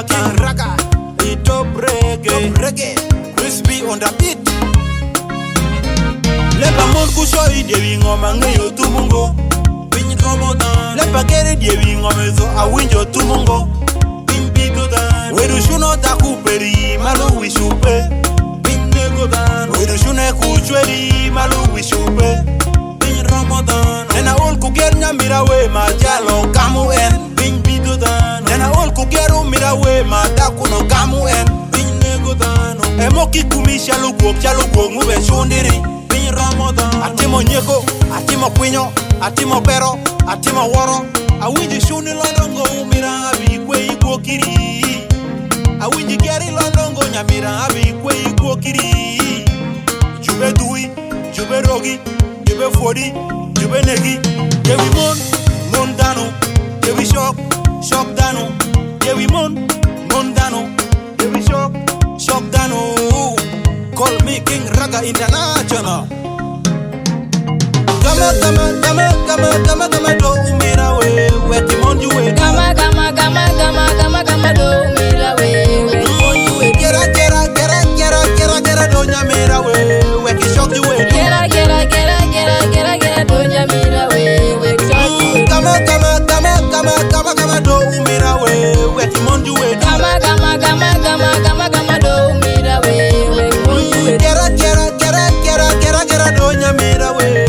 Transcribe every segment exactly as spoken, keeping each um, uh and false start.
King Raga, the top reggae, top reggae, crispy on the beat. Lepa mon kusho idewi ngoma ngeyo tumungo. Pin Ramadan. Lepa kere idewi ngoma zo awinjo tumungo. Pin bigodan. Wedu shuno takuperi malu wishupe. Pin negodan. Wedu shune kuchweri malu wishupe. Pin Ramadan. Nena ol kuger nyamira we majalo kamu en. Pin bigodan. Nena ol kugeru mira we matakuno kamu en. Pin negodan. Emoki kumisha lugok chalugok ngube shundiri. Ramadan. Atimo nyeko, atimo kwinyo, atimo pero, atimo woro. Awinji shuni londongo umira abi kwe igwo kiri. Awinji geri londongo nyamira abi kwe igwo kiri. Jube dui, jube rogi, jube fodi, jube negi. Yewi mon, mon dano. Yewi shock, shock dano. Yewi mon, mon dano. Yewi shock, shock dano. Call me King Raga International. Gama gama gama gama gama gama do umira we weti monju we. Gama gama gama gama gama gama do umira we weti monju we. Gera gera gera gera gera gera do nyamira we weti shock you we. Gera gera gera gera gera gera do nyamira we weti shock you we. Gama gama gama gama gama gama do umira we weti monju we. Gama gama gama gama gama gama do umira we weti monju we. Gera gera gera gera gera gera do nyamira we.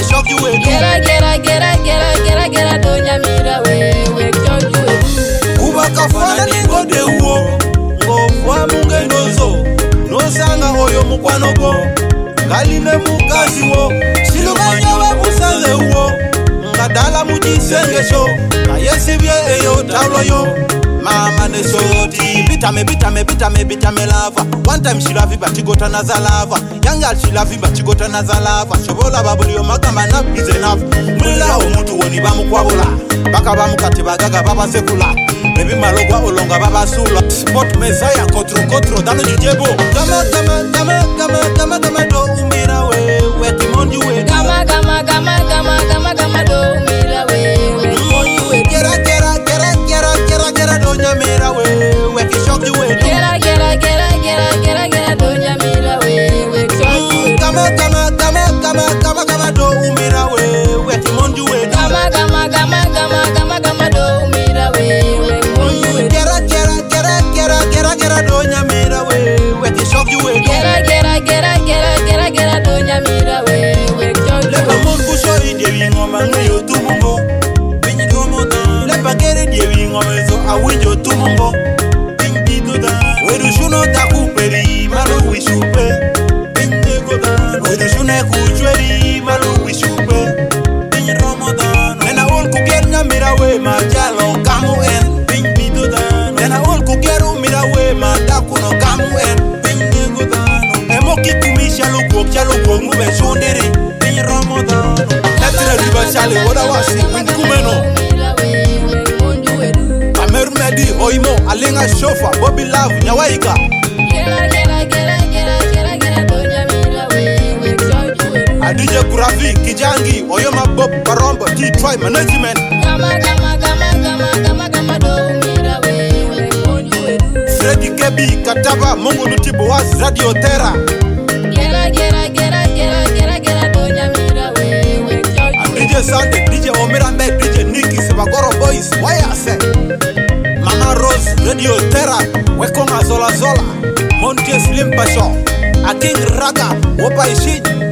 Gera gera gera gera gera gera do nyamira we we shock you we. Kuba kafana ni gode uo ngo kwa munge nozo no sanga oyo mukwano go ngaline mukazi wo silumanya we musanze uo ngadala mujisenge sho na yesibye eyo tawlo yo mama ne soti bitame bitame bitame bitame lava one time she love but she got another lava young girl she love but she got another lava shobola babuli yo magama na is enough mulila omuntu woni bamukwabula baka bamukati bagaga baba sekula baby malogwa olonga baba sula sport mezaya kotro kotro dano jijebo gama gama gama gama gama gama do umira we weti monju we gama gama gama gama gama gama do umira we weti monju we gera gera gera gera gera gera do nyamira we weti shock you we gera gera gera gera gera gera do nyamira we weti shock you we gama gama gama gama gama gama do umira we weti monju we gama gama gama gama gama gama do umira we weti monju we gera gera gera gera gera gera do nyamira we weti shock you we gera gera gera gera gera gera do nyamira we weti shock you lepa mon kusho idewi ngoma ngeyo tumungo pinyi Ramadan lepa kere idewi ngoma zo awinjo tumungo pinyi bigodan wedu shuno takuperi malu wishupe pinyi negodan wedu shune kuchweri malu wishupe pinyi Ramadan nena ol kuger nyamira we majalo kamu en pinyi bigodan nena ol kugeru mira we matakuno kamu en pinyi negodan emoki kumisha lugok chalugok ngube shundiri pinyi Ramadan letire riba chale woda wasi pinyi kumeno Amer Medi Oimo Alinga Shofa Bobby Love Nyawaika gera gera gera gera gera gera do nyamira we weti shock you we Adije Kurafi Kijangi Oyoma Bob Barombo T-Try Management gama gama gama gama gama gama do umira we weti monju we Freddy Kebi Kataba Mungu Nutibo Was Radio Terra gera gera gera gera gera gera do nyamira we weti shock you we D J Sunday D J Omirambe D J Nicky Sebagoro Boys Wayase Mama Rose Radio Terra Wekonga Zola Zola Monte Slim Pasho A King Raga Wopa Ishid